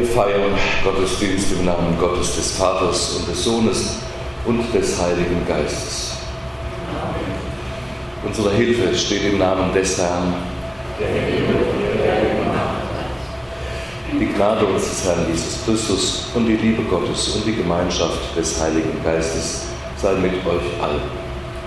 Wir feiern Gottesdienst im Namen Gottes, des Vaters und des Sohnes und des Heiligen Geistes. Amen. Unsere Hilfe steht im Namen des Herrn, der Himmel und die Erde gemacht hat. Die Gnade unseres Herrn Jesus Christus und die Liebe Gottes und die Gemeinschaft des Heiligen Geistes sei mit euch allen.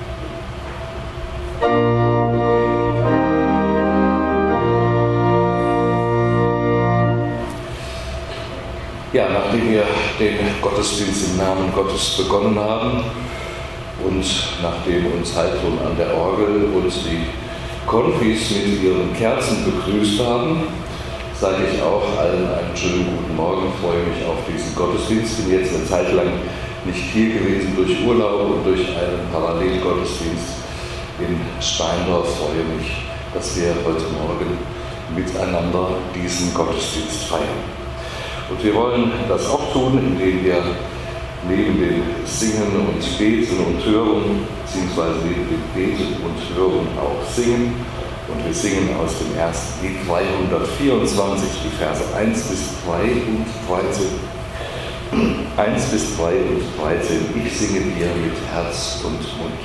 Ja, nachdem wir den Gottesdienst im Namen Gottes begonnen haben und nachdem uns Heidrun an der Orgel und die Konfis mit ihren Kerzen begrüßt haben, sage ich auch allen einen schönen guten Morgen, freue mich auf diesen Gottesdienst, bin jetzt eine Zeit lang nicht hier gewesen durch Urlaub und durch einen Parallelgottesdienst in Steindorf, freue mich, dass wir heute Morgen miteinander diesen Gottesdienst feiern. Und wir wollen das auch tun, indem wir neben dem Singen und Beten und Hören, beziehungsweise neben dem Beten und Hören auch singen. Und wir singen aus dem ersten Lied 324, die Verse 1 bis 3 und 13. 1 bis 3 und 13. Ich singe dir mit Herz und Mund.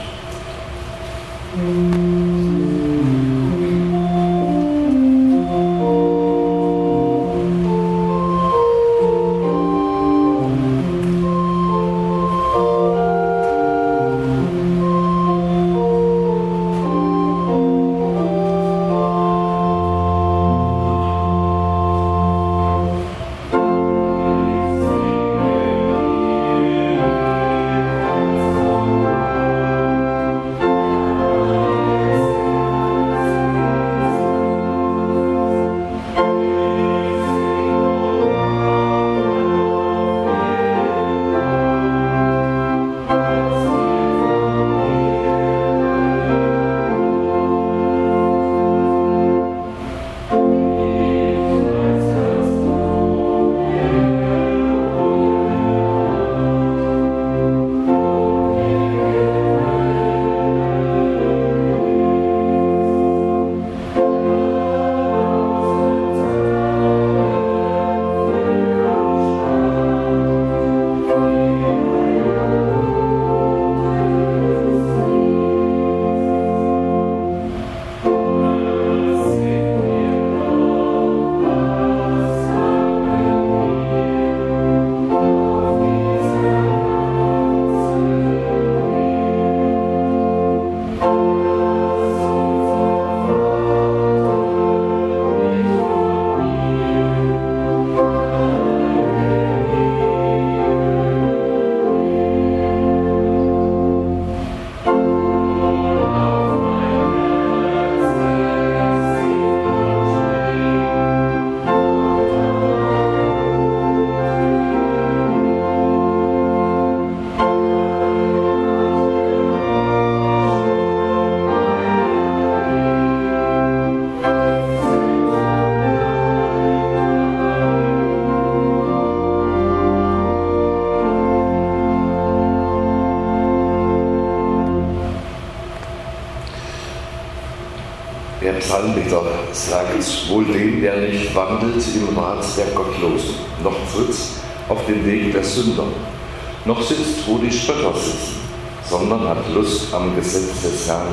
Der Psalmdichter sagt, wohl dem, der nicht wandelt im Rat der Gottlosen, noch tritt auf den Weg der Sünder, noch sitzt, wo die Spötter sitzen, sondern hat Lust am Gesetz des Herrn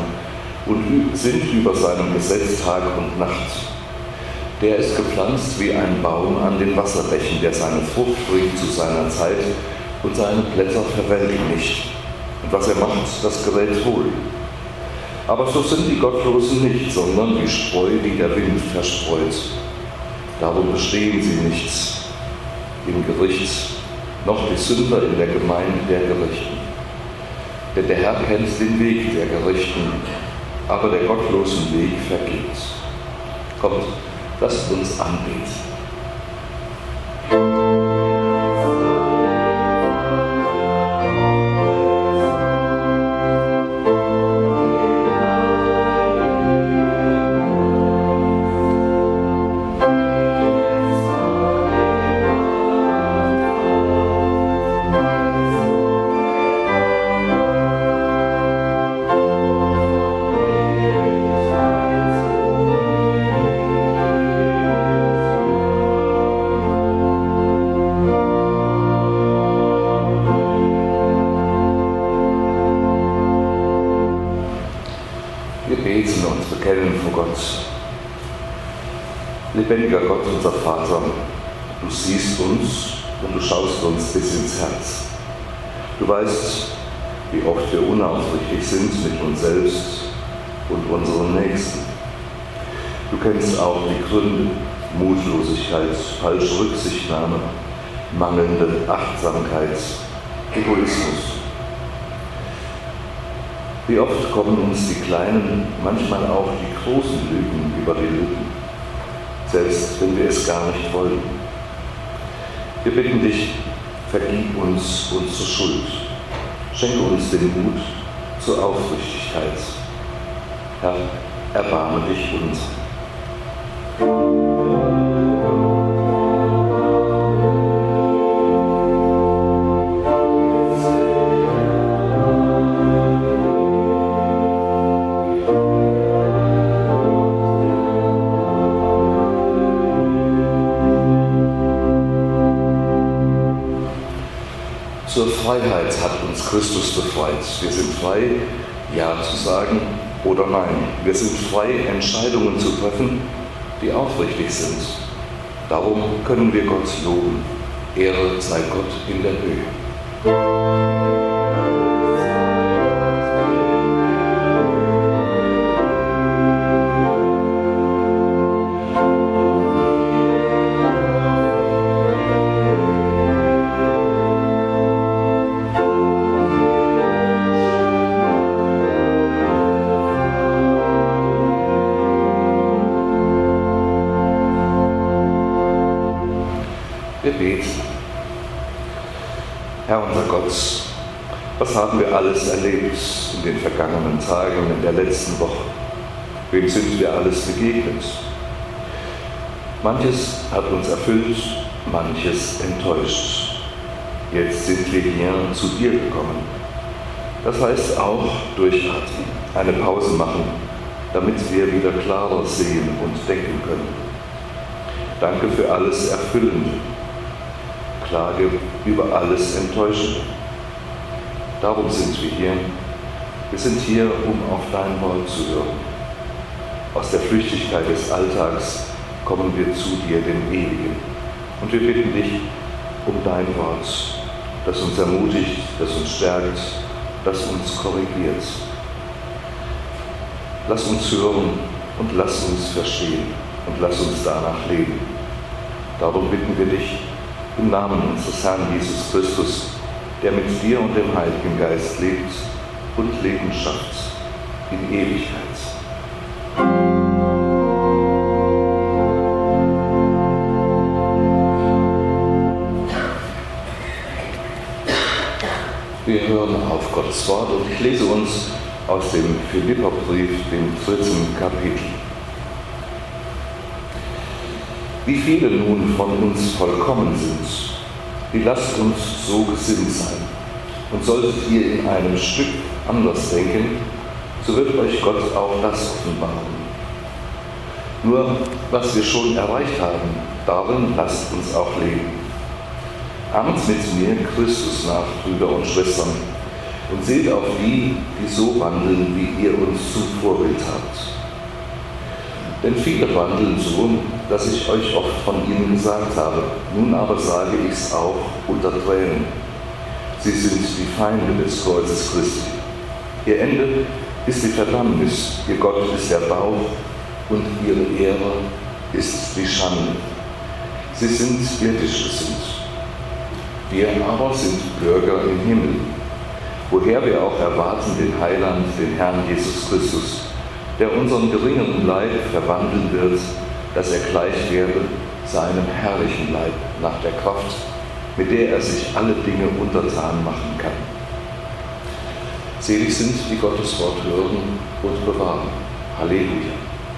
und sinnt über seinem Gesetz Tag und Nacht. Der ist gepflanzt wie ein Baum an den Wasserbächen, der seine Frucht bringt zu seiner Zeit und seine Blätter verwelken nicht. Und was er macht, das gerät wohl. Aber so sind die Gottlosen nicht, sondern wie Spreu, die der Wind verstreut. Darum bestehen sie nichts im Gericht, noch die Sünder in der Gemeinde der Gerechten. Denn der Herr kennt den Weg der Gerechten, aber der gottlosen Weg vergeht. Kommt, lasst uns anbeten. beten und bekennen vor Gott. Lebendiger Gott, unser Vater, du siehst uns und du schaust uns bis ins Herz. Du weißt, wie oft wir unaufrichtig sind mit uns selbst und unseren Nächsten. Du kennst auch die Gründe: Mutlosigkeit, falsche Rücksichtnahme, mangelnde Achtsamkeit, Egoismus. Wie oft kommen uns die kleinen, manchmal auch die großen Lügen über die Lippen, selbst wenn wir es gar nicht wollen. Wir bitten dich, vergib uns unsere Schuld, schenke uns den Mut zur Aufrichtigkeit. Herr, erbarme dich uns. Zur Freiheit hat uns Christus befreit. Wir sind frei, Ja zu sagen oder Nein. Wir sind frei, Entscheidungen zu treffen, die aufrichtig sind. Darum können wir Gott loben. Ehre sei Gott in der Höhe. Wir beten. Herr unser Gott, was haben wir alles erlebt in den vergangenen Tagen, in der letzten Woche? Wem sind wir alles begegnet? Manches hat uns erfüllt, manches enttäuscht. Jetzt sind wir hier zu dir gekommen. Das heißt auch durchatmen, eine Pause machen, damit wir wieder klarer sehen und denken können. Danke für alles Erfüllende. Klage über alles Enttäuschende. Darum sind wir hier. Wir sind hier, um auf dein Wort zu hören. Aus der Flüchtigkeit des Alltags kommen wir zu dir, dem Ewigen. Und wir bitten dich um dein Wort, das uns ermutigt, das uns stärkt, das uns korrigiert. Lass uns hören und lass uns verstehen und lass uns danach leben. Darum bitten wir dich im Namen unseres Herrn Jesus Christus, der mit dir und dem Heiligen Geist lebt und Leben schafft in Ewigkeit. Wir hören auf Gottes Wort und ich lese uns aus dem Philipperbrief, dem 3. Kapitel. Wie viele nun von uns vollkommen sind, die lasst uns so gesinnt sein. Und solltet ihr in einem Stück anders denken, so wird euch Gott auch das offenbaren. Nur was wir schon erreicht haben, darin lasst uns auch leben. Ahmt mit mir Christus nach, Brüder und Schwestern, und seht auf die, die so wandeln, wie ihr uns zum Vorbild habt. Denn viele wandeln so, dass ich euch oft von ihnen gesagt habe. Nun aber sage ich es auch unter Tränen. Sie sind die Feinde des Kreuzes Christi. Ihr Ende ist die Verdammnis, ihr Gott ist der Bauch und ihre Ehre ist die Schande. Sie sind irdisch gesinnt. Wir aber sind Bürger im Himmel, woher wir auch erwarten den Heiland, den Herrn Jesus Christus, der unseren geringeren Leib verwandeln wird, dass er gleich werde seinem herrlichen Leib nach der Kraft, mit der er sich alle Dinge untertan machen kann. Selig sind, die Gottes Wort hören und bewahren. Halleluja.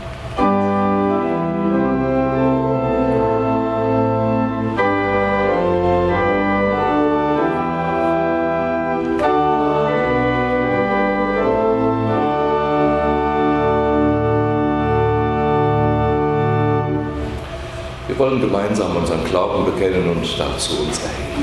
Wir wollen gemeinsam unseren Glauben bekennen und dazu uns erheben.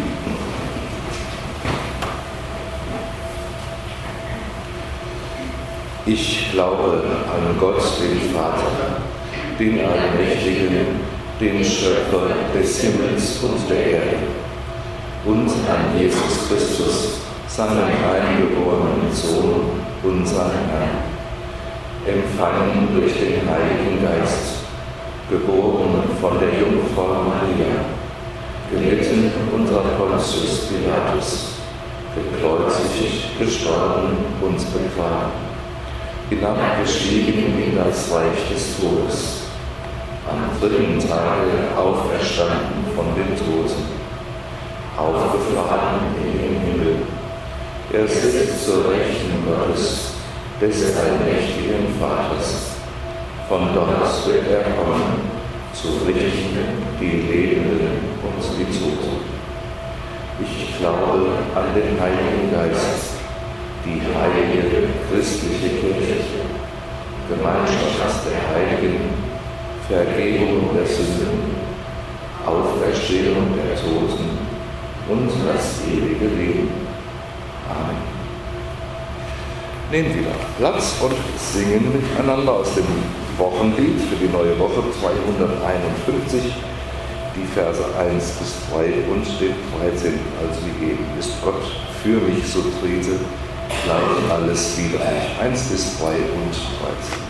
Ich glaube an Gott, den Vater, den Allmächtigen, den Schöpfer des Himmels und der Erde, und an Jesus Christus, seinen eingeborenen Sohn, unseren Herrn, empfangen durch den Heiligen Geist, geboren von der Jungfrau Maria, gelitten unter Pontius Pilatus, gekreuzigt, gestorben und begraben, hinabgestiegen in das Reich des Todes, am 3. Tage auferstanden von den Toten, aufgefahren in den Himmel. Er sitzt zur Rechten Gottes, des allmächtigen Vaters. Von dort wird er kommen, zu richten die Lebenden und die Toten. Ich glaube an den Heiligen Geist, die heilige christliche Kirche, Gemeinschaft der Heiligen, Vergebung der Sünden, Auferstehung der Toten und das ewige Leben. Amen. Nehmen wieder Platz und singen miteinander aus dem Wochenlied für die neue Woche 251, die Verse 1 bis 3 und den 13. Also gegeben ist Gott für mich, so trete gleich alles wieder. 1 bis 3 und 13.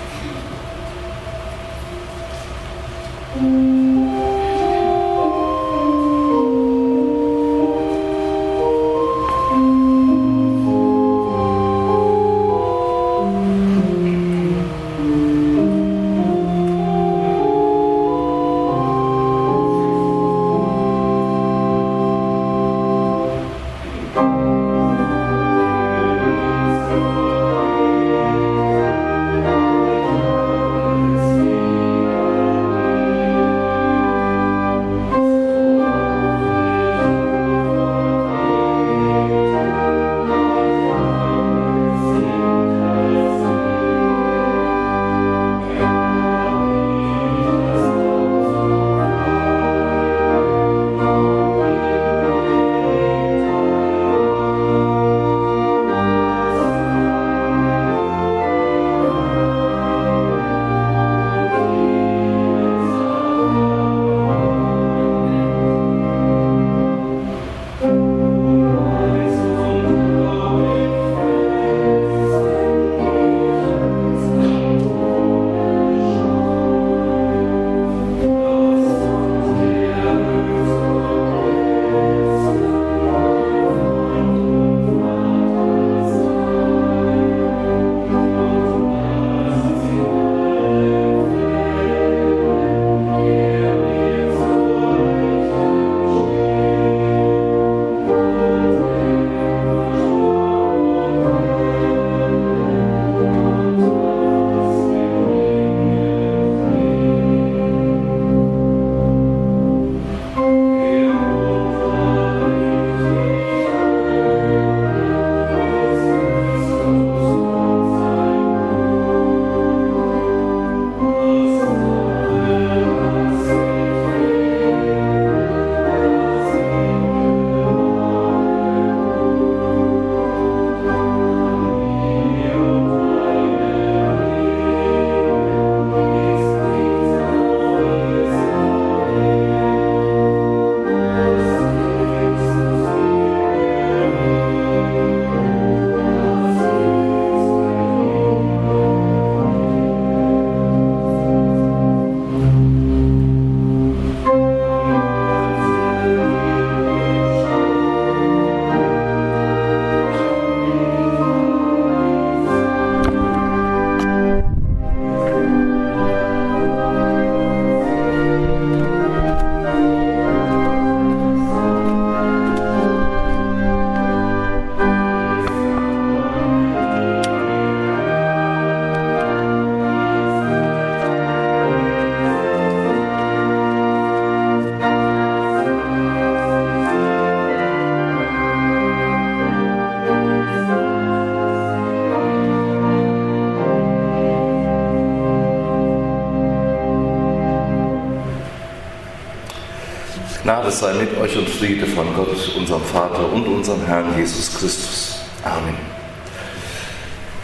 Gnade sei mit euch und Friede von Gott, unserem Vater und unserem Herrn Jesus Christus. Amen.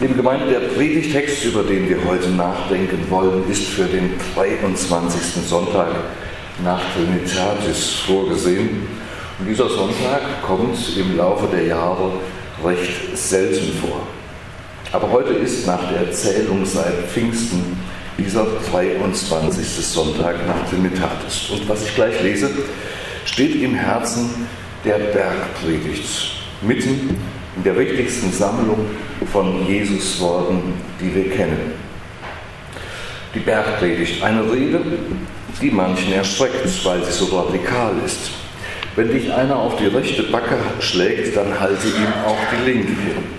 Liebe Gemeinde, der Predigtext, über den wir heute nachdenken wollen, ist für den 23. Sonntag nach Trinitatis vorgesehen. Und dieser Sonntag kommt im Laufe der Jahre recht selten vor. Aber heute ist nach der Erzählung seit Pfingsten dieser 23. Sonntag nach Trinitatis. Und was ich gleich lese, steht im Herzen der Bergpredigt, mitten in der wichtigsten Sammlung von Jesus-Worten, die wir kennen. Die Bergpredigt, eine Rede, die manchen erschreckt, weil sie so radikal ist. Wenn dich einer auf die rechte Backe schlägt, dann halte ihm auch die linke.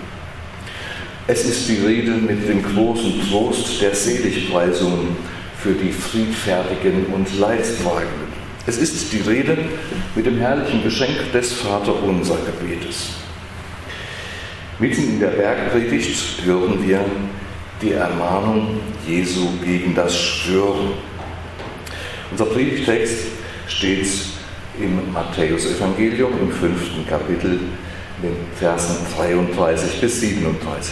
Es ist die Rede mit dem großen Trost der Seligpreisungen für die Friedfertigen und Leidtragenden. Es ist die Rede mit dem herrlichen Geschenk des Vaterunser-Gebetes. Mitten in der Bergpredigt hören wir die Ermahnung Jesu gegen das Schwören. Unser Predigtext steht im Matthäus-Evangelium im 5. Kapitel, in den Versen 33 bis 37.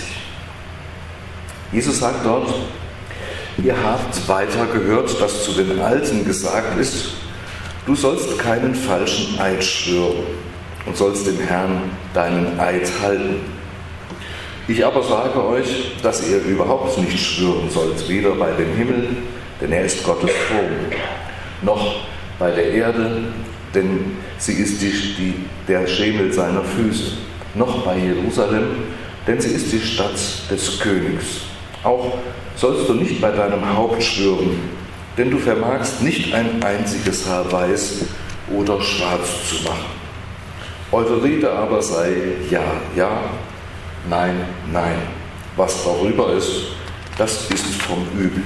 Jesus sagt dort: Ihr habt weiter gehört, dass zu den Alten gesagt ist, du sollst keinen falschen Eid schwören und sollst dem Herrn deinen Eid halten. Ich aber sage euch, dass ihr überhaupt nicht schwören sollt, weder bei dem Himmel, denn er ist Gottes Thron, noch bei der Erde, denn sie ist der Schemel seiner Füße, noch bei Jerusalem, denn sie ist die Stadt des Königs. Auch sollst du nicht bei deinem Haupt schwören, denn du vermagst nicht ein einziges Haar weiß oder schwarz zu machen. Eure Rede aber sei ja, ja, nein, nein. Was darüber ist, das ist vom Übel.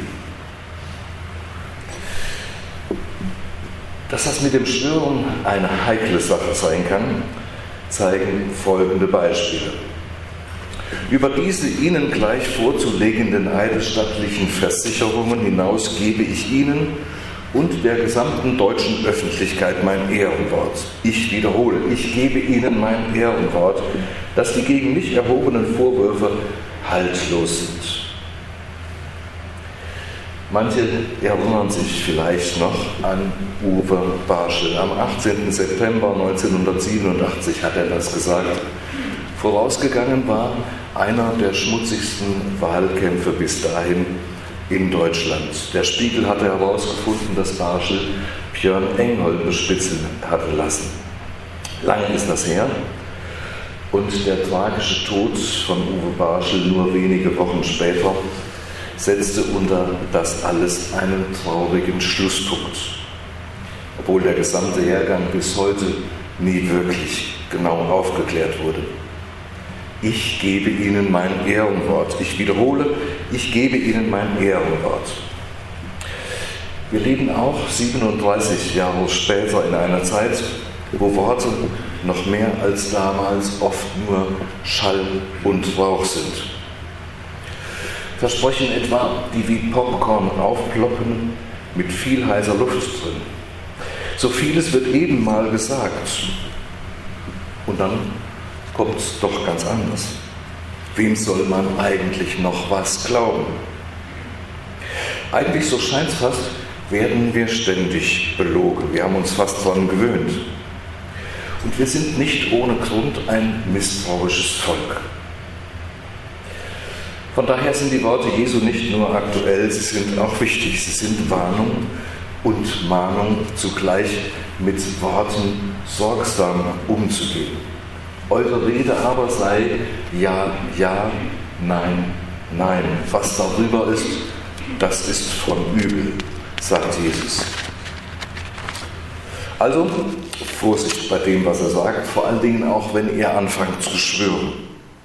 Dass das mit dem Schwören eine heikle Sache sein kann, zeigen folgende Beispiele. Über diese Ihnen gleich vorzulegenden eidesstattlichen Versicherungen hinaus gebe ich Ihnen und der gesamten deutschen Öffentlichkeit mein Ehrenwort. Ich wiederhole, ich gebe Ihnen mein Ehrenwort, dass die gegen mich erhobenen Vorwürfe haltlos sind. Manche erinnern sich vielleicht noch an Uwe Barschel. Am 18. September 1987 hat er das gesagt. Vorausgegangen war einer der schmutzigsten Wahlkämpfe bis dahin in Deutschland. Der Spiegel hatte herausgefunden, dass Barschel Björn Engholt bespitzeln hatte lassen. Lange ist das her und der tragische Tod von Uwe Barschel nur wenige Wochen später setzte unter das alles einen traurigen Schlusspunkt, obwohl der gesamte Hergang bis heute nie wirklich genau aufgeklärt wurde. Ich gebe Ihnen mein Ehrenwort. Ich wiederhole, ich gebe Ihnen mein Ehrenwort. Wir leben auch 37 Jahre später in einer Zeit, wo Worte noch mehr als damals oft nur Schall und Rauch sind. Versprechen etwa, die wie Popcorn aufploppen, mit viel heißer Luft drin. So vieles wird eben mal gesagt. Und dann kommt es doch ganz anders. Wem soll man eigentlich noch was glauben? Eigentlich, so scheint es fast, werden wir ständig belogen. Wir haben uns fast daran gewöhnt. Und wir sind nicht ohne Grund ein misstrauisches Volk. Von daher sind die Worte Jesu nicht nur aktuell, sie sind auch wichtig. Sie sind Warnung und Mahnung zugleich, mit Worten sorgsam umzugehen. Eure Rede aber sei ja, ja, nein, nein. Was darüber ist, das ist von Übel, sagt Jesus. Also Vorsicht bei dem, was er sagt, vor allen Dingen auch, wenn ihr anfangt zu schwören.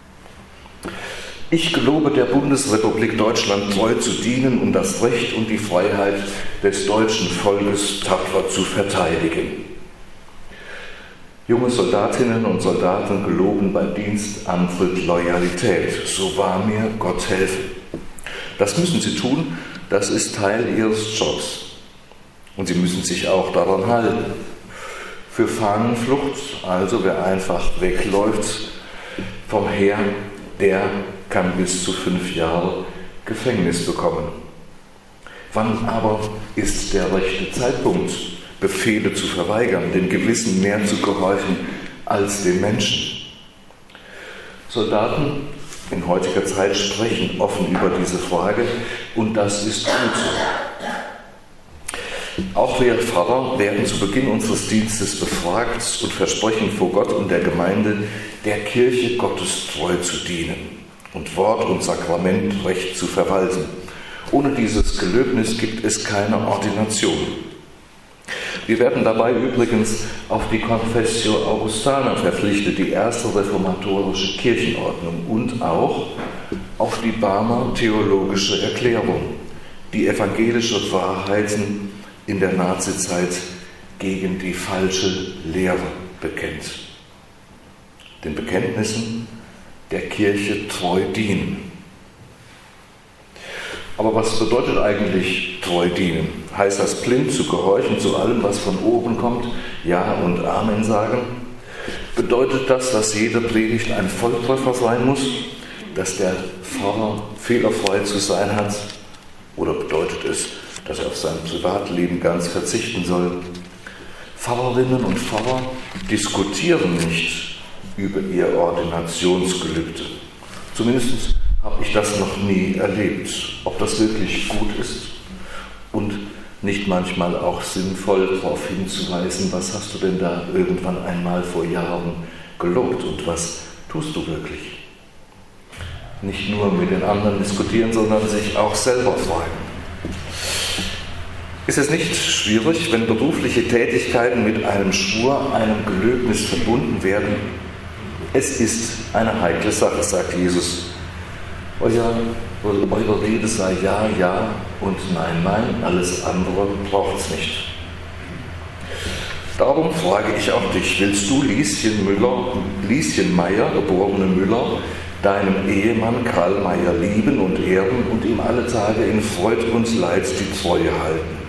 Ich gelobe der Bundesrepublik Deutschland treu zu dienen und das Recht und die Freiheit des deutschen Volkes tapfer zu verteidigen. Junge Soldatinnen und Soldaten geloben bei Dienstantritt Loyalität. So wahr mir Gott helfe. Das müssen sie tun, das ist Teil ihres Jobs. Und sie müssen sich auch daran halten. Für Fahnenflucht, also wer einfach wegläuft vom Heer, der kann bis zu 5 Jahre Gefängnis bekommen. Wann aber ist der rechte Zeitpunkt, Befehle zu verweigern, dem Gewissen mehr zu gehorchen als dem Menschen? Soldaten in heutiger Zeit sprechen offen über diese Frage und das ist gut so. Auch wir Pfarrer werden zu Beginn unseres Dienstes befragt und versprechen vor Gott und der Gemeinde, der Kirche Gottes treu zu dienen und Wort und Sakrament recht zu verwalten. Ohne dieses Gelöbnis gibt es keine Ordination. Wir werden dabei übrigens auf die Confessio Augustana verpflichtet, die erste reformatorische Kirchenordnung, und auch auf die Barmer theologische Erklärung, die evangelische Wahrheiten in der Nazizeit gegen die falsche Lehre bekennt. Den Bekenntnissen der Kirche treu dienen. Aber was bedeutet eigentlich treu dienen? Heißt das blind zu gehorchen zu allem, was von oben kommt, Ja und Amen sagen? Bedeutet das, dass jede Predigt ein Volltreffer sein muss, dass der Pfarrer fehlerfrei zu sein hat? Oder bedeutet es, dass er auf sein Privatleben ganz verzichten soll? Pfarrerinnen und Pfarrer diskutieren nicht über ihr Ordinationsgelübde. Zumindest habe ich das noch nie erlebt. Ob das wirklich gut ist und nicht manchmal auch sinnvoll darauf hinzuweisen, was hast du denn da irgendwann einmal vor Jahren gelobt und was tust du wirklich? Nicht nur mit den anderen diskutieren, sondern sich auch selber fragen. Ist es nicht schwierig, wenn berufliche Tätigkeiten mit einem Schwur, einem Gelöbnis verbunden werden? Es ist eine heikle Sache, sagt Jesus. Eure Rede sei Ja, Ja und Nein, Nein, alles andere braucht es nicht. Darum frage ich auch dich, willst du Lieschen Meyer, geborene Müller, deinem Ehemann Karl Meyer lieben und ehren und ihm alle Tage in Freud und Leid die Treue halten?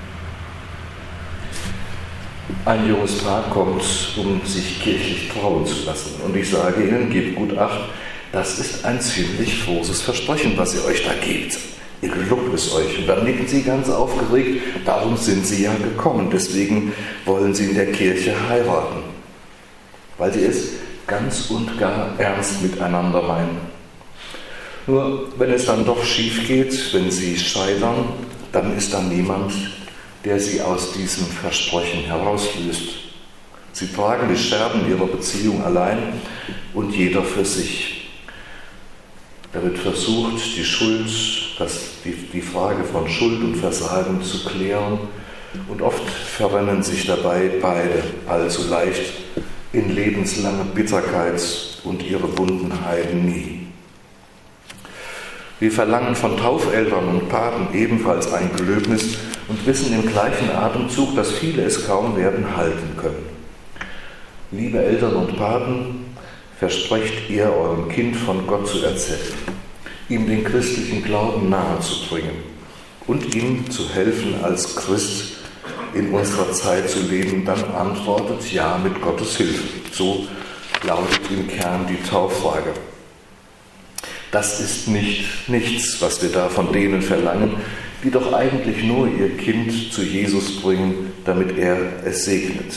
Ein junges Paar kommt, um sich kirchlich trauen zu lassen. Und ich sage ihnen, gebt gut Acht, das ist ein ziemlich großes Versprechen, was ihr euch da gebt. Ihr gelobt es euch. Und dann nicken sie ganz aufgeregt, darum sind sie ja gekommen. Deswegen wollen sie in der Kirche heiraten. Weil sie es ganz und gar ernst miteinander meinen. Nur wenn es dann doch schief geht, wenn sie scheitern, dann ist da niemand, der sie aus diesem Versprechen herauslöst. Sie tragen die Scherben ihrer Beziehung allein und jeder für sich. Da wird versucht, die Frage von Schuld und Versagen zu klären, und oft verrennen sich dabei beide allzu leicht in lebenslange Bitterkeit und ihre Wunden heilen nie. Wir verlangen von Taufeltern und Paten ebenfalls ein Gelöbnis und wissen im gleichen Atemzug, dass viele es kaum werden halten können. Liebe Eltern und Paten, versprecht ihr, eurem Kind von Gott zu erzählen, ihm den christlichen Glauben nahezubringen und ihm zu helfen, als Christ in unserer Zeit zu leben, dann antwortet Ja mit Gottes Hilfe. So lautet im Kern die Tauffrage. Das ist nichts, was wir da von denen verlangen, die doch eigentlich nur ihr Kind zu Jesus bringen, damit er es segnet.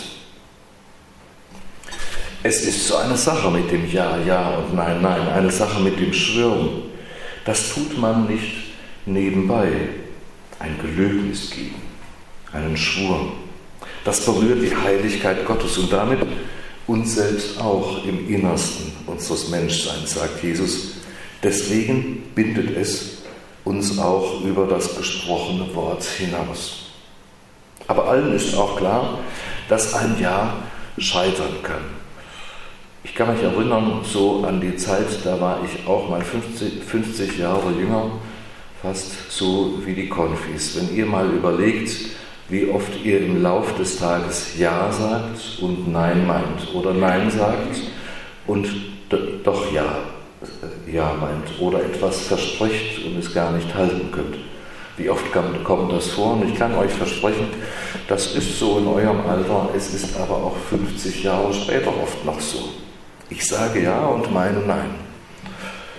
Es ist so eine Sache mit dem Ja, Ja und Nein, Nein, eine Sache mit dem Schwören. Das tut man nicht nebenbei. Ein Gelöbnis geben, einen Schwur. Das berührt die Heiligkeit Gottes und damit uns selbst auch im Innersten unseres Menschseins, sagt Jesus. Deswegen bindet es uns auch über das gesprochene Wort hinaus. Aber allen ist auch klar, dass ein Ja scheitern kann. Ich kann mich erinnern, so an die Zeit, da war ich auch mal 50 Jahre jünger, fast so wie die Konfis. Wenn ihr mal überlegt, wie oft ihr im Lauf des Tages Ja sagt und Nein meint oder Nein sagt und doch Ja meint oder etwas verspricht und es gar nicht halten könnt. Wie oft kommt das vor? Und ich kann euch versprechen, das ist so in eurem Alter, es ist aber auch 50 Jahre später oft noch so. Ich sage Ja und meine Nein.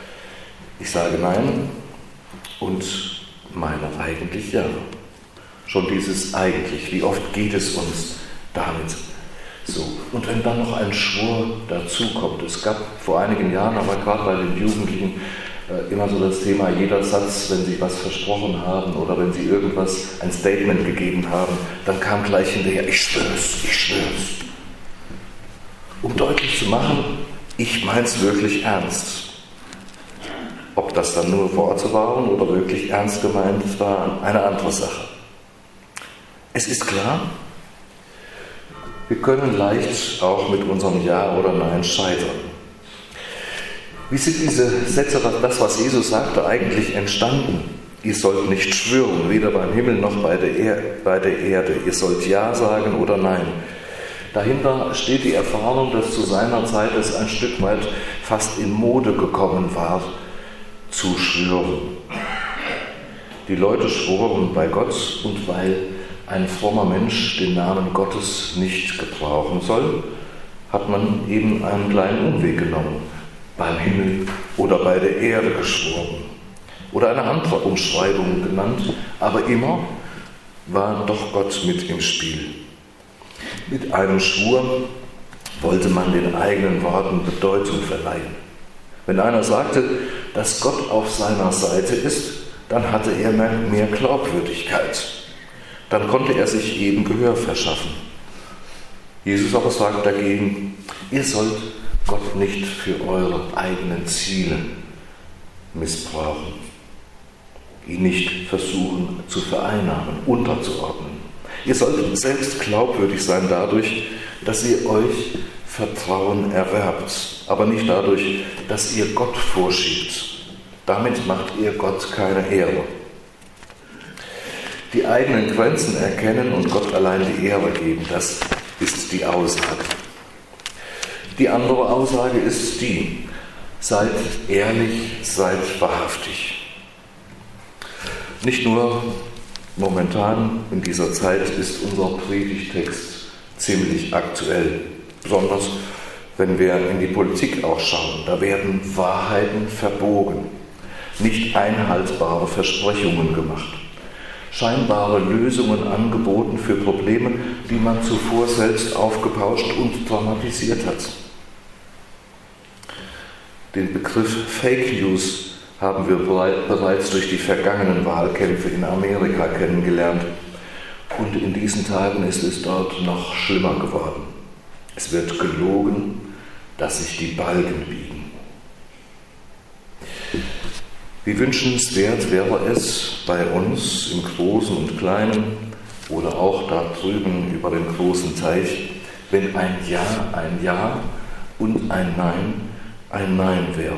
Ich sage nein und meine eigentlich ja. Schon dieses eigentlich, wie oft geht es uns damit so? Und wenn dann noch ein Schwur dazukommt, es gab vor einigen Jahren, aber gerade bei den Jugendlichen, immer so das Thema, jeder Satz, wenn sie was versprochen haben oder wenn sie irgendwas, ein Statement gegeben haben, dann kam gleich hinterher, ich schwör's, ich schwör's. Um deutlich zu machen, ich mein's wirklich ernst. Ob das dann nur Worte waren oder wirklich ernst gemeint war, eine andere Sache. Es ist klar, wir können leicht auch mit unserem Ja oder Nein scheitern. Wie sind diese Sätze, das, was Jesus sagte, eigentlich entstanden? Ihr sollt nicht schwören, weder beim Himmel noch bei der Erde. Ihr sollt Ja sagen oder Nein. Dahinter steht die Erfahrung, dass zu seiner Zeit es ein Stück weit fast in Mode gekommen war, zu schwören. Die Leute schworen bei Gott, und weil ein frommer Mensch den Namen Gottes nicht gebrauchen soll, hat man eben einen kleinen Umweg genommen, beim Himmel oder bei der Erde geschworen oder eine andere Umschreibung genannt, aber immer war doch Gott mit im Spiel. Mit einem Schwur wollte man den eigenen Worten Bedeutung verleihen. Wenn einer sagte, dass Gott auf seiner Seite ist, dann hatte er mehr Glaubwürdigkeit. Dann konnte er sich eben Gehör verschaffen. Jesus aber sagt dagegen, ihr sollt Gott nicht für eure eigenen Ziele missbrauchen, ihn nicht versuchen zu vereinnahmen, unterzuordnen. Ihr sollt selbst glaubwürdig sein dadurch, dass ihr euch Vertrauen erwerbt, aber nicht dadurch, dass ihr Gott vorschiebt. Damit macht ihr Gott keine Ehre. Die eigenen Grenzen erkennen und Gott allein die Ehre geben, das ist die Aussage. Die andere Aussage ist die: Seid ehrlich, seid wahrhaftig. Nicht nur momentan in dieser Zeit ist unser Predigtext ziemlich aktuell, besonders wenn wir in die Politik auch schauen. Da werden Wahrheiten verbogen, nicht einhaltbare Versprechungen gemacht, scheinbare Lösungen angeboten für Probleme, die man zuvor selbst aufgebauscht und dramatisiert hat. Den Begriff Fake News haben wir bereits durch die vergangenen Wahlkämpfe in Amerika kennengelernt. Und in diesen Tagen ist es dort noch schlimmer geworden. Es wird gelogen, dass sich die Balken biegen. Wie wünschenswert wäre es bei uns im Großen und Kleinen oder auch da drüben über den großen Teich, wenn ein Ja und ein Nein wäre.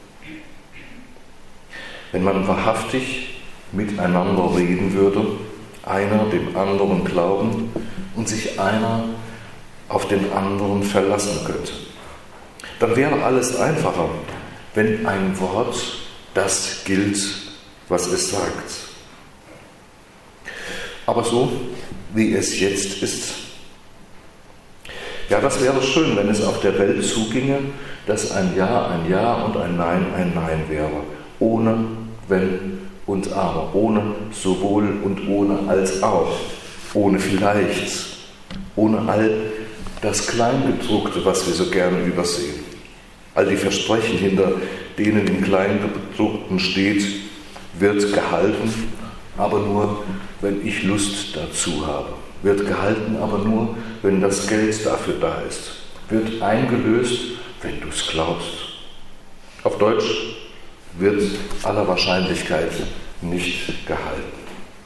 Wenn man wahrhaftig miteinander reden würde, einer dem anderen glauben und sich einer auf den anderen verlassen könnte, dann wäre alles einfacher, wenn ein Wort das gilt, was es sagt. Aber so, wie es jetzt ist. Ja, das wäre schön, wenn es auf der Welt zuginge, dass ein Ja und ein Nein wäre. Ohne Wenn und Aber. Ohne sowohl und ohne als auch. Ohne vielleicht. Ohne all das Kleingedruckte, was wir so gerne übersehen. All die Versprechen, hinter denen im Kleingedruckten steht, wird gehalten, aber nur, wenn ich Lust dazu habe. Wird gehalten, aber nur, wenn das Geld dafür da ist. Wird eingelöst, wenn du es glaubst. Auf Deutsch: wird aller Wahrscheinlichkeit nicht gehalten.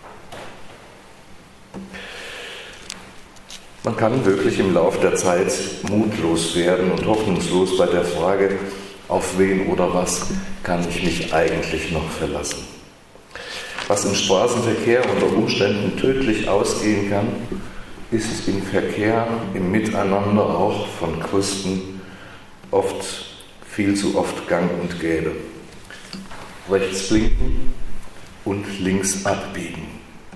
Man kann wirklich im Lauf der Zeit mutlos werden und hoffnungslos bei der Frage, auf wen oder was kann ich mich eigentlich noch verlassen. Was im Straßenverkehr unter Umständen tödlich ausgehen kann, ist im Verkehr, im Miteinander auch von Christen viel zu oft gang und gäbe. Rechts blinken und links abbiegen.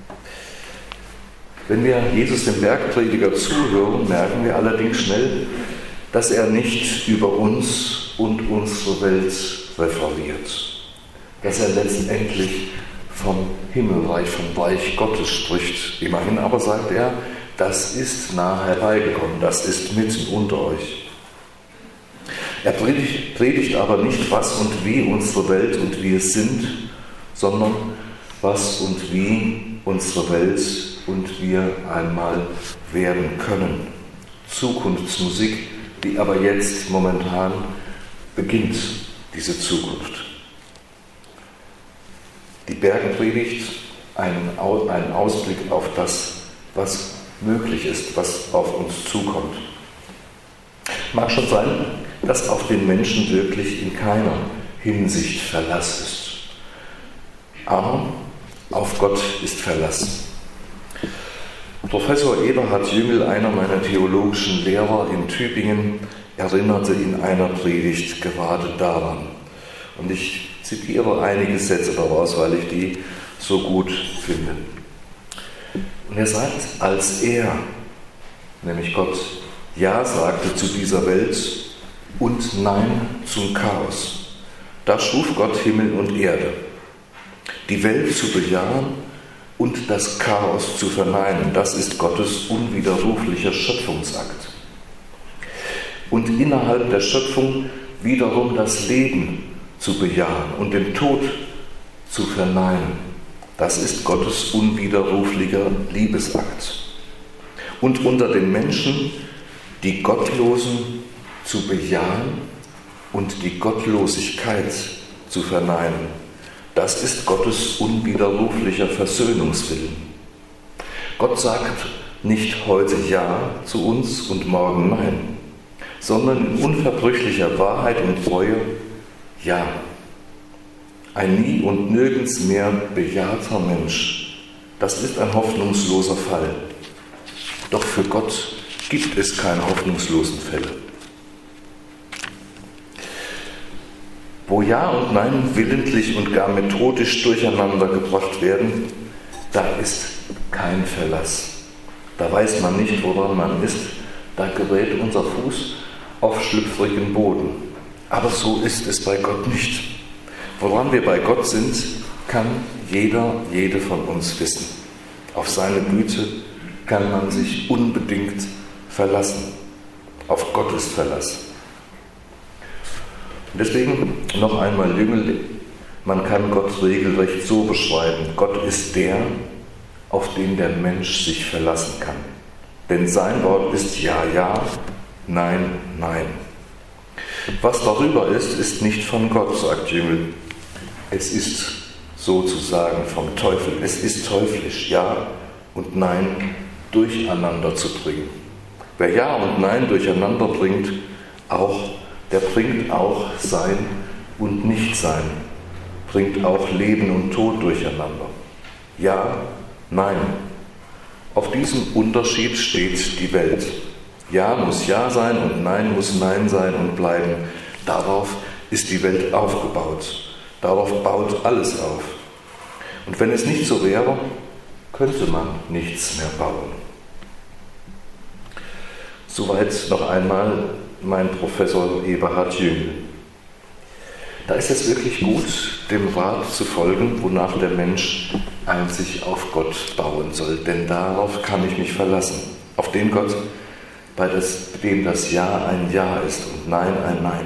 Wenn wir Jesus dem Bergprediger zuhören, merken wir allerdings schnell, dass er nicht über uns und unsere Welt referiert. dass er letztendlich vom Himmelreich, vom Reich Gottes spricht. Immerhin aber sagt er, das ist nah herbeigekommen, das ist mitten unter euch. Er predigt aber nicht, was und wie unsere Welt und wir sind, sondern was und wie unsere Welt und wir einmal werden können. Zukunftsmusik, die aber jetzt momentan beginnt, diese Zukunft. Die Bergpredigt, ein Ausblick auf das, was möglich ist, was auf uns zukommt. Mag schon sein, dass auf den Menschen wirklich in keiner Hinsicht Verlass ist. Aber auf Gott ist Verlass. Professor Eberhard Jüngel, einer meiner theologischen Lehrer in Tübingen, erinnerte in einer Predigt gerade daran. Und ich zitiere einige Sätze daraus, weil ich die so gut finde. Und er sagt, als er, nämlich Gott, Ja sagte zu dieser Welt und Nein zum Chaos, da schuf Gott Himmel und Erde. Die Welt zu bejahen und das Chaos zu verneinen, das ist Gottes unwiderruflicher Schöpfungsakt. Und innerhalb der Schöpfung wiederum das Leben zu bejahen und den Tod zu verneinen, das ist Gottes unwiderruflicher Liebesakt. Und unter den Menschen die Gottlosen zu bejahen und die Gottlosigkeit zu verneinen, das ist Gottes unwiderruflicher Versöhnungswillen. Gott sagt nicht heute Ja zu uns und morgen Nein, sondern in unverbrüchlicher Wahrheit und Treue Ja. Ein nie und nirgends mehr bejahter Mensch, das ist ein hoffnungsloser Fall. Doch für Gott gibt es keine hoffnungslosen Fälle. Wo Ja und Nein willentlich und gar methodisch durcheinander gebracht werden, da ist kein Verlass. Da weiß man nicht, woran man ist. Da gerät unser Fuß auf schlüpfrigen Boden. Aber so ist es bei Gott nicht. Woran wir bei Gott sind, kann jede von uns wissen. Auf seine Güte kann man sich unbedingt verlassen. Auf Gottes Verlass. Deswegen noch einmal Jüngel, man kann Gott regelrecht so beschreiben. Gott ist der, auf den der Mensch sich verlassen kann. Denn sein Wort ist Ja, Ja, Nein, Nein. Was darüber ist nicht von Gott, sagt Jüngel. Es ist sozusagen vom Teufel. Es ist teuflisch, Ja und Nein durcheinander zu bringen. Wer Ja und Nein durcheinander bringt, der bringt auch Sein und Nichtsein, bringt auch Leben und Tod durcheinander. Ja, Nein. Auf diesem Unterschied steht die Welt. Ja muss Ja sein und Nein muss Nein sein und bleiben. Darauf ist die Welt aufgebaut. Darauf baut alles auf. Und wenn es nicht so wäre, könnte man nichts mehr bauen. Soweit noch einmal mein Professor Eberhard Jüngel. Da ist es wirklich gut, dem Rat zu folgen, wonach der Mensch einzig auf Gott bauen soll. Denn darauf kann ich mich verlassen. Auf den Gott, bei dem das Ja ein Ja ist und Nein ein Nein.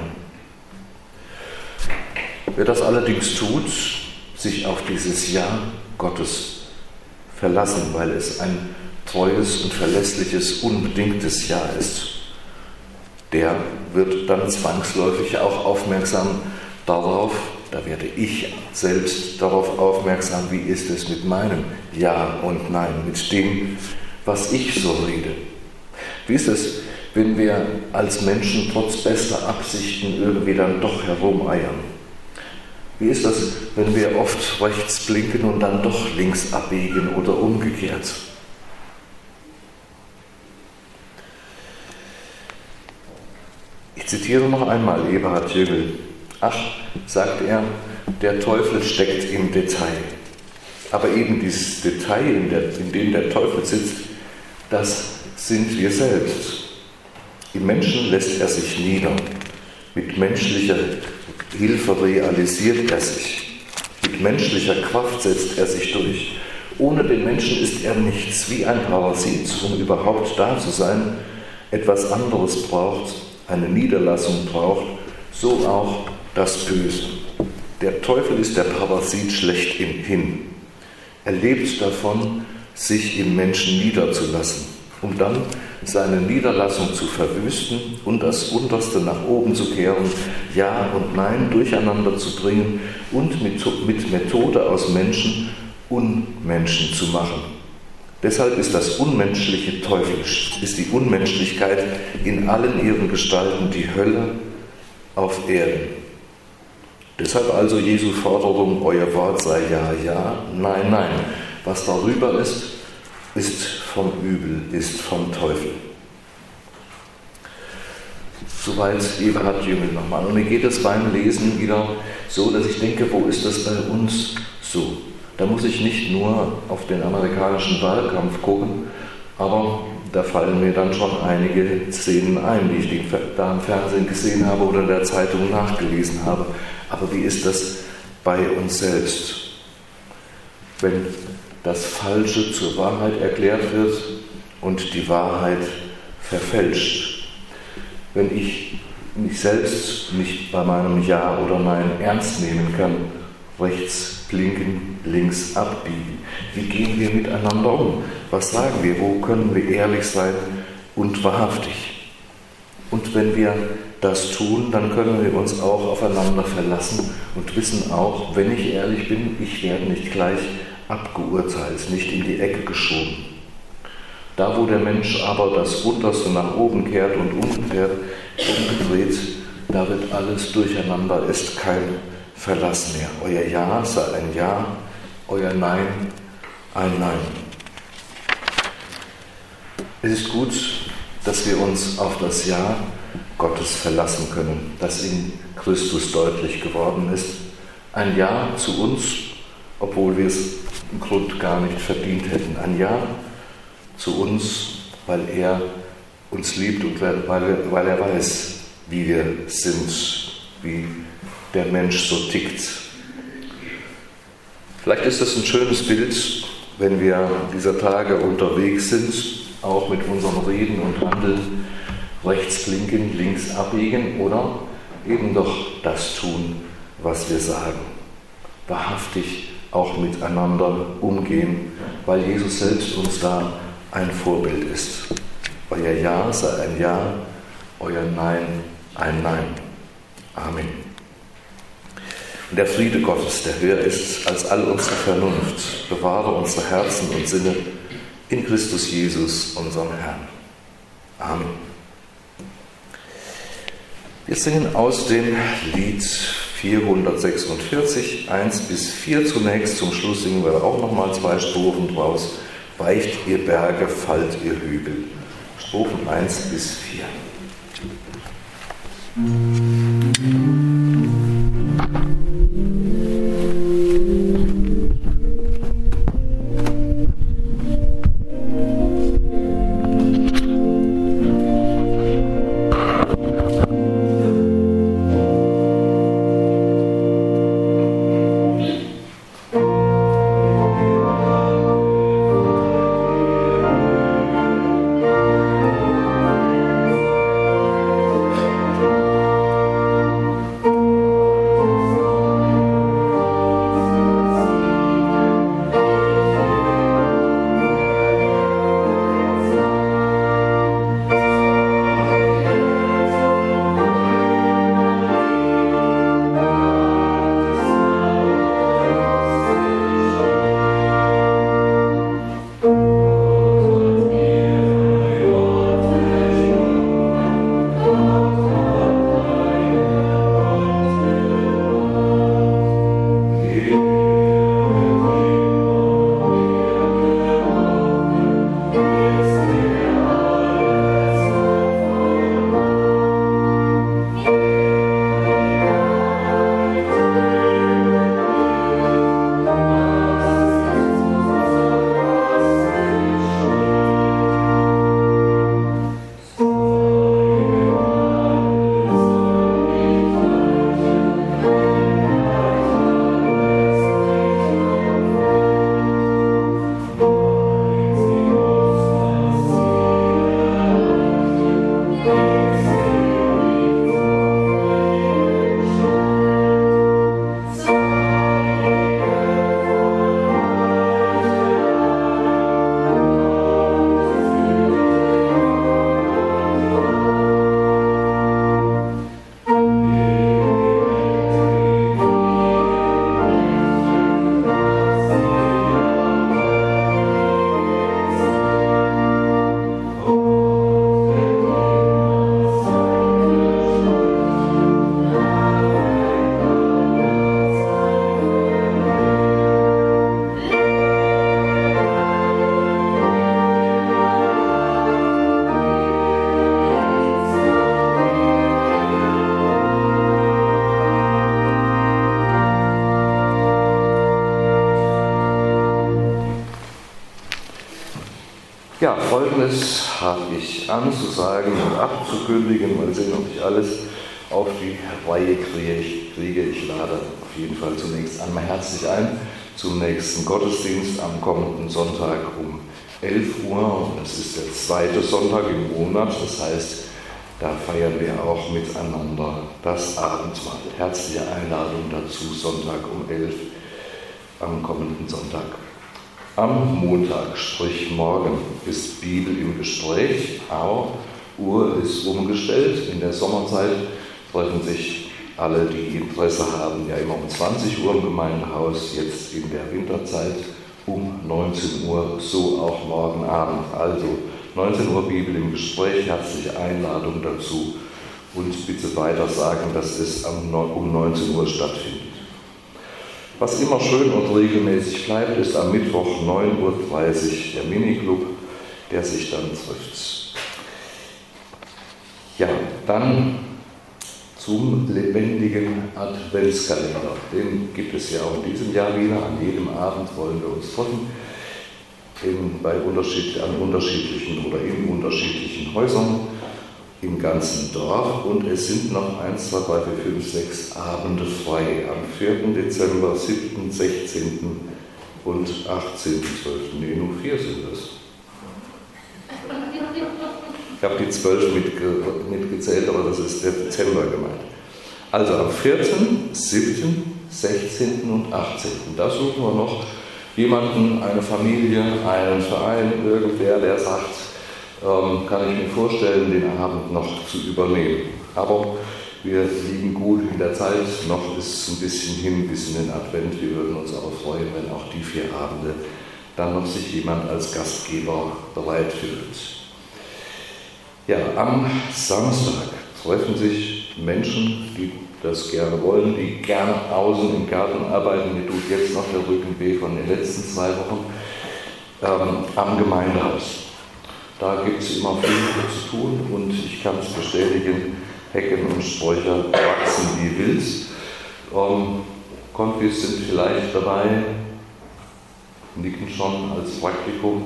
Wer das allerdings tut, sich auf dieses Ja Gottes verlassen, weil es ein treues und verlässliches, unbedingtes Ja ist, der wird dann zwangsläufig auch aufmerksam darauf, da werde ich selbst darauf aufmerksam, wie ist es mit meinem Ja und Nein, mit dem, was ich so rede. Wie ist es, wenn wir als Menschen trotz bester Absichten irgendwie dann doch herumeiern? Wie ist das, wenn wir oft rechts blinken und dann doch links abbiegen oder umgekehrt? Ich zitiere noch einmal Eberhard Jüngel. Ach, sagt er, der Teufel steckt im Detail. Aber eben dieses Detail, in dem der Teufel sitzt, das sind wir selbst. Im Menschen lässt er sich nieder. Mit menschlicher Hilfe realisiert er sich. mit menschlicher Kraft setzt er sich durch. Ohne den Menschen ist er nichts, wie ein Parasit, um überhaupt da zu sein, etwas anderes braucht, eine Niederlassung braucht, so auch das Böse. Der Teufel ist der Parasit schlechthin. Er lebt davon, sich im Menschen niederzulassen, um dann seine Niederlassung zu verwüsten und das Unterste nach oben zu kehren, Ja und Nein durcheinander zu bringen und mit Methode aus Menschen Unmenschen zu machen. Deshalb ist das Unmenschliche teuflisch, ist die Unmenschlichkeit in allen ihren Gestalten die Hölle auf Erden. Deshalb also Jesu Forderung, euer Wort sei ja, ja, nein, nein. Was darüber ist, ist vom Übel, ist vom Teufel. Soweit Eberhard Jüngel nochmal. Und mir geht es beim Lesen wieder so, dass ich denke, wo ist das bei uns so? Da muss ich nicht nur auf den amerikanischen Wahlkampf gucken, aber da fallen mir dann schon einige Szenen ein, die ich da im Fernsehen gesehen habe oder in der Zeitung nachgelesen habe. Aber wie ist das bei uns selbst? Wenn das Falsche zur Wahrheit erklärt wird und die Wahrheit verfälscht. Wenn ich mich selbst nicht bei meinem Ja oder Nein ernst nehmen kann, rechts blinken, links abbiegen. Wie gehen wir miteinander um? Was sagen wir? Wo können wir ehrlich sein und wahrhaftig? Und wenn wir das tun, dann können wir uns auch aufeinander verlassen und wissen auch, wenn ich ehrlich bin, ich werde nicht gleich abgeurteilt, nicht in die Ecke geschoben. Da, wo der Mensch aber das Unterste nach oben kehrt und umgekehrt, umgedreht, da wird alles durcheinander, ist kein Verlass mehr. Euer Ja sei ein Ja, euer Nein ein Nein. Es ist gut, dass wir uns auf das Ja Gottes verlassen können, das in Christus deutlich geworden ist. Ein Ja zu uns, obwohl wir es im Grund gar nicht verdient hätten. Ein Ja zu uns, weil er uns liebt und weil er weiß, wie wir sind, wie der Mensch so tickt. Vielleicht ist das ein schönes Bild, wenn wir dieser Tage unterwegs sind, auch mit unserem Reden und Handeln, rechts blinken, links abbiegen oder eben doch das tun, was wir sagen. Wahrhaftig auch miteinander umgehen, weil Jesus selbst uns da ein Vorbild ist. Euer Ja sei ein Ja, euer Nein ein Nein. Amen. Und der Friede Gottes, der höher ist als all unsere Vernunft, bewahre unsere Herzen und Sinne in Christus Jesus, unserem Herrn. Amen. Wir singen aus dem Lied 446, 1 bis 4 zunächst. Zum Schluss singen wir auch nochmal 2 Strophen draus. Weicht ihr Berge, fallt ihr Hügel. Strophen 1 bis 4. Ja, Folgendes habe ich anzusagen und abzukündigen. Mal sehen, ob ich alles auf die Reihe kriege. Ich lade auf jeden Fall zunächst einmal herzlich ein zum nächsten Gottesdienst am kommenden Sonntag um 11 Uhr. Und das ist der zweite Sonntag im Monat. Das heißt, da feiern wir auch miteinander das Abendmahl. Herzliche Einladung dazu, Sonntag um 11 am kommenden Sonntag. Am Montag, sprich morgen, ist Bibel im Gespräch, aber Uhr ist umgestellt. In der Sommerzeit treffen sich alle, die Interesse haben, ja immer um 20 Uhr im Gemeindehaus, jetzt in der Winterzeit um 19 Uhr, so auch morgen Abend. Also 19 Uhr Bibel im Gespräch, herzliche Einladung dazu und bitte weiter sagen, dass es um 19 Uhr stattfindet. Was immer schön und regelmäßig bleibt, ist am Mittwoch 9.30 Uhr der Miniclub, der sich dann trifft. Ja, dann zum lebendigen Adventskalender. Den gibt es ja auch in diesem Jahr wieder. An jedem Abend wollen wir uns treffen, an unterschiedlichen oder in unterschiedlichen Häusern im ganzen Dorf. Und es sind noch 1, 2, 3, 4, 5, 6 Abende frei. Am 4. Dezember, 7., 16. und 18.12. Nee, nur 4 sind es. Ich habe die 12 mitgezählt, aber das ist der Dezember gemeint. Also am 4., 7., 16. und 18. Da suchen wir noch jemanden, eine Familie, einen Verein, irgendwer, der sagt, kann ich mir vorstellen, den Abend noch zu übernehmen. Aber wir liegen gut in der Zeit, noch ist es ein bisschen hin bis in den Advent. Wir würden uns aber freuen, wenn auch die 4 Abende dann noch sich jemand als Gastgeber bereit findet. Ja, am Samstag treffen sich Menschen, die das gerne wollen, die gerne außen im Garten arbeiten. Mir tut jetzt noch der Rücken weh von den letzten 2 Wochen am Gemeindehaus. Da gibt es immer viel zu tun und ich kann es bestätigen, Hecken und Sträucher wachsen wie wild. Konfis sind vielleicht dabei, nicken schon als Praktikum.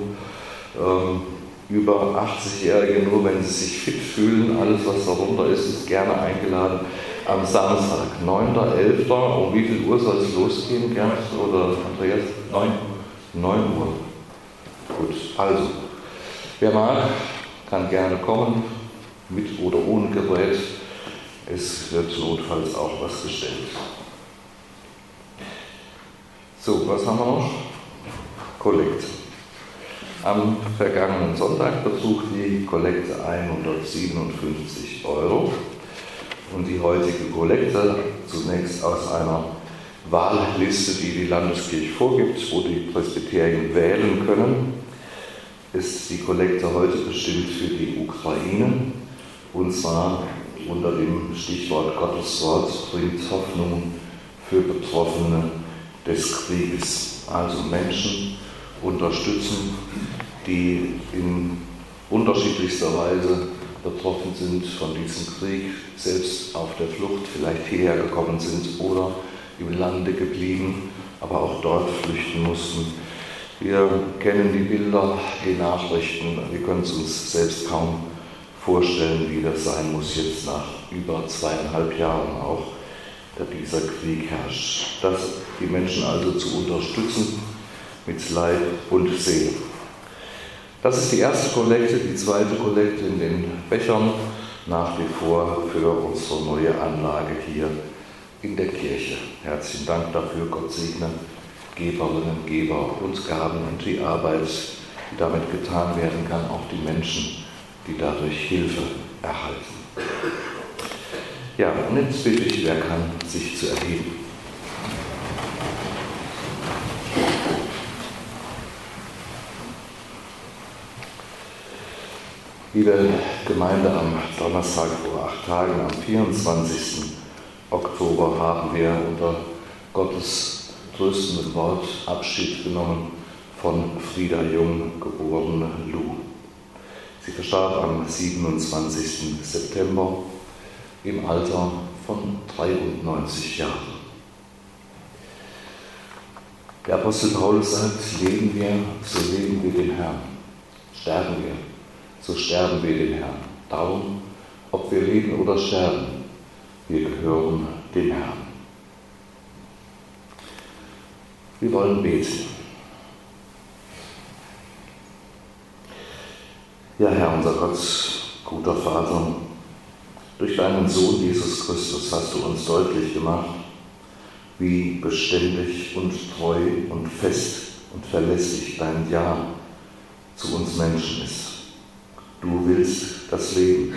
Über 80-Jährige, nur wenn sie sich fit fühlen, alles was darunter ist gerne eingeladen. Am Samstag, 9.11. Um wie viel Uhr soll es losgehen, Gerd oder Andreas? 9 Uhr. Gut, also, wer mag, kann gerne kommen, mit oder ohne Gerät. Es wird notfalls auch was gestellt. So, was haben wir noch? Kollekte. Am vergangenen Sonntag betrug die Kollekte 157 € und die heutige Kollekte, zunächst aus einer Wahlliste, die die Landeskirche vorgibt, wo die Presbyterien wählen können, ist die Kollekte heute bestimmt für die Ukraine, und zwar unter dem Stichwort Gottes Wort bringt Hoffnung für Betroffene des Krieges, also Menschen unterstützen, die in unterschiedlichster Weise betroffen sind von diesem Krieg, selbst auf der Flucht vielleicht hierher gekommen sind oder im Lande geblieben, aber auch dort flüchten mussten. Wir kennen die Bilder, die Nachrichten, wir können es uns selbst kaum vorstellen, wie das sein muss jetzt nach über 2,5 Jahren auch, da dieser Krieg herrscht. Die Menschen also zu unterstützen mit Leib und Seele. Das ist die erste Kollekte, die zweite Kollekte in den Bechern, nach wie vor für unsere neue Anlage hier in der Kirche. Herzlichen Dank dafür, Gott segne Geberinnen, Geber und Gaben und die Arbeit, die damit getan werden kann, auch die Menschen, die dadurch Hilfe erhalten. Ja, und jetzt bitte ich, wer kann, sich zu erheben. Liebe Gemeinde, am Donnerstag vor 8 Tagen, am 24. Oktober, haben wir unter Gottes tröstendem Wort Abschied genommen von Frieda Jung, geborene Lou. Sie verstarb am 27. September im Alter von 93 Jahren. Der Apostel Paulus sagt, leben wir, so leben wir den Herrn. sterben wir, so sterben wir dem Herrn. Darum, ob wir leben oder sterben, wir gehören dem Herrn. Wir wollen beten. Ja, Herr, unser Gott, guter Vater, durch deinen Sohn Jesus Christus hast du uns deutlich gemacht, wie beständig und treu und fest und verlässlich dein Ja zu uns Menschen ist. Du willst das Leben.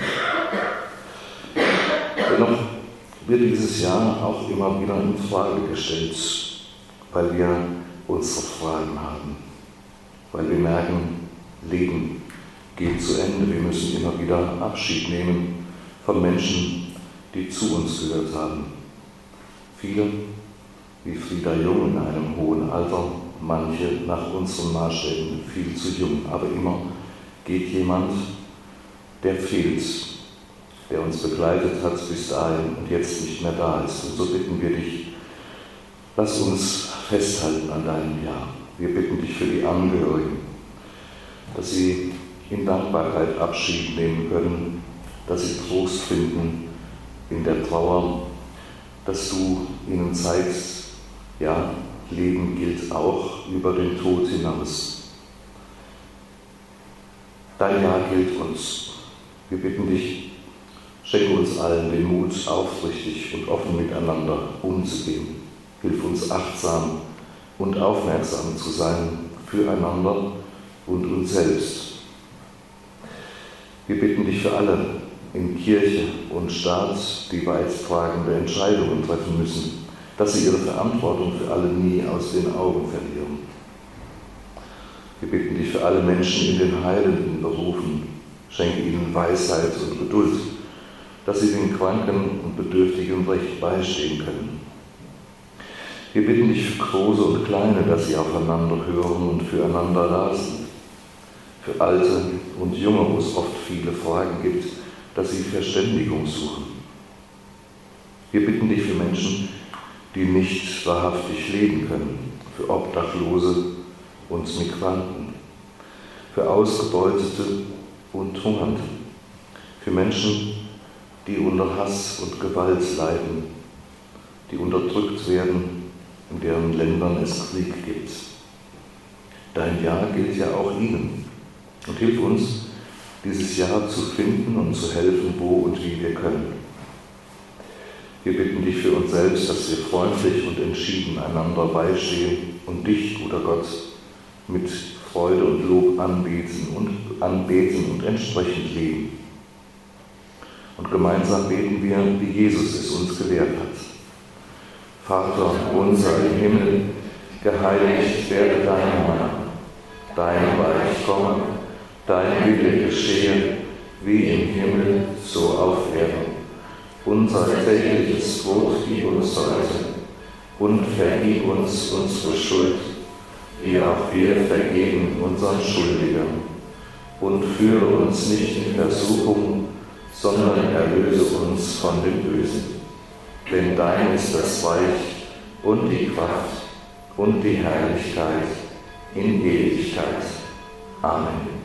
Dennoch wird dieses Ja auch immer wieder in Frage gestellt, weil wir unsere Fragen haben, weil wir merken, Leben geht zu Ende. Wir müssen immer wieder Abschied nehmen von Menschen, die zu uns gehört haben. Viele, wie Frieda Jung in einem hohen Alter, manche nach unseren Maßstäben viel zu jung, aber immer geht jemand, der fehlt, der uns begleitet hat bis dahin und jetzt nicht mehr da ist. Und so bitten wir dich, lass uns festhalten an deinem Ja. Wir bitten dich für die Angehörigen, dass sie in Dankbarkeit Abschied nehmen können, dass sie Trost finden in der Trauer, dass du ihnen zeigst, ja, Leben gilt auch über den Tod hinaus. Dein Ja gilt uns. Wir bitten dich, schenke uns allen den Mut, aufrichtig und offen miteinander umzugehen. Hilf uns achtsam und aufmerksam zu sein füreinander und uns selbst. Wir bitten dich für alle in Kirche und Staat, die weittragende Entscheidungen treffen müssen, dass sie ihre Verantwortung für alle nie aus den Augen verlieren. Wir bitten dich für alle Menschen in den heilenden Berufen, schenke ihnen Weisheit und Geduld, dass sie den Kranken und Bedürftigen recht beistehen können. Wir bitten dich für Große und Kleine, dass sie aufeinander hören und füreinander da sind. Für Alte und Junge, wo es oft viele Fragen gibt, dass sie Verständigung suchen. Wir bitten dich für Menschen, die nicht wahrhaftig leben können, für Obdachlose und Migranten, für Ausgebeutete und Hungernde, für Menschen, die unter Hass und Gewalt leiden, die unterdrückt werden, in deren Ländern es Krieg gibt. Dein Ja gilt ja auch ihnen und hilf uns, dieses Ja zu finden und zu helfen, wo und wie wir können. Wir bitten dich für uns selbst, dass wir freundlich und entschieden einander beistehen und dich, guter Gott, mit Freude und Lob anbeten und entsprechend leben. Und gemeinsam beten wir, wie Jesus es uns gelehrt hat. Vater unser im Himmel, geheiligt werde dein Name, dein Reich komme, dein Wille geschehe, wie im Himmel, so auf Erden. Unser tägliches Brot gib uns heute und vergib uns unsere Schuld, wie auch wir vergeben unseren Schuldigern. Und führe uns nicht in Versuchung, sondern erlöse uns von dem Bösen. Denn dein ist das Reich und die Kraft und die Herrlichkeit in Ewigkeit. Amen.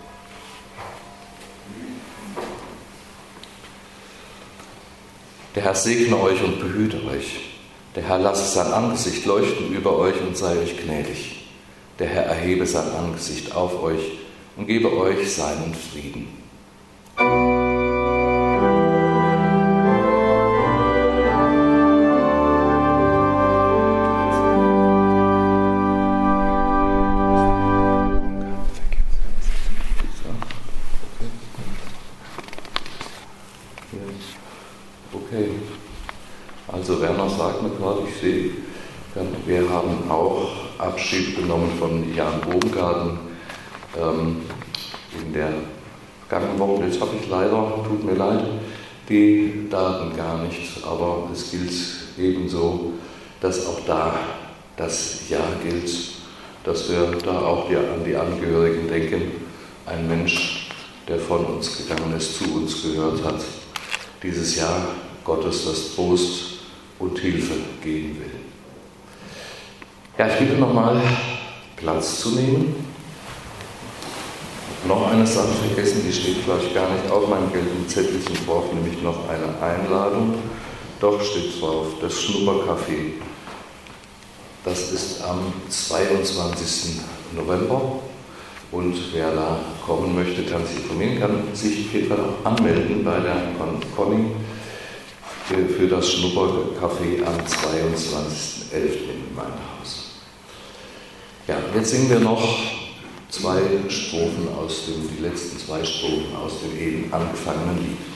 Der Herr segne euch und behüte euch. Der Herr lasse sein Angesicht leuchten über euch und sei euch gnädig. Der Herr erhebe sein Angesicht auf euch und gebe euch seinen Frieden. Okay, also Werner sagt mir gerade, ich sehe, wir haben auch Abschied genommen von Jan Baumgarten in der vergangenen Woche. Jetzt habe ich leider, tut mir leid, die Daten gar nicht, aber es gilt ebenso, dass auch da das Ja gilt, dass wir da auch an die Angehörigen denken. Ein Mensch, der von uns gegangen ist, zu uns gehört hat, dieses Jahr Gottes, das Trost und Hilfe geben will. Ja, ich bitte nochmal Platz zu nehmen. noch eine Sache vergessen, die steht vielleicht gar nicht auf meinem gelben Zettelchen drauf, nämlich noch eine Einladung. Doch steht drauf, das Schnuppercafé. Das ist am 22. November und wer da kommen möchte, kann sich informieren, kann sich auf jeden Fall auch anmelden bei der Conny für das Schnuppercafé am 22.11. im Gemeindehaus. Ja, jetzt singen wir noch die letzten zwei Strophen aus dem eben angefangenen Lied.